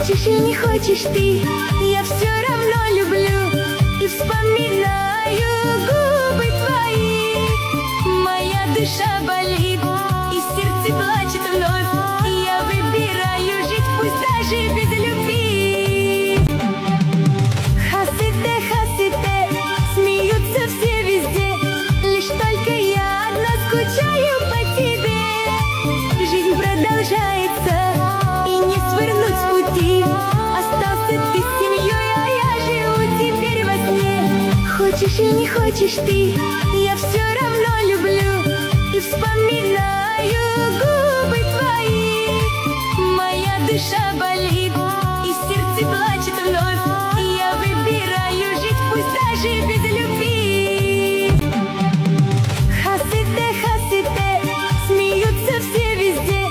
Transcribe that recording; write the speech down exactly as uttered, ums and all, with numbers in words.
Хочешь или не хочешь ты, я все равно люблю и вспоминаю губы твои. Моя душа болит, и сердце плачет вновь, и я выбираю жить, пусть даже без любви. Хасите, хасите, смеются все везде, лишь только я одна скучаю по тебе. Жизнь продолжается, и не свернуть с пути. Остался ты с семьей, а я живу теперь во сне. Хочешь или не хочешь ты, я все равно люблю и вспоминаю губы твои. Моя душа болит, и сердце плачет вновь.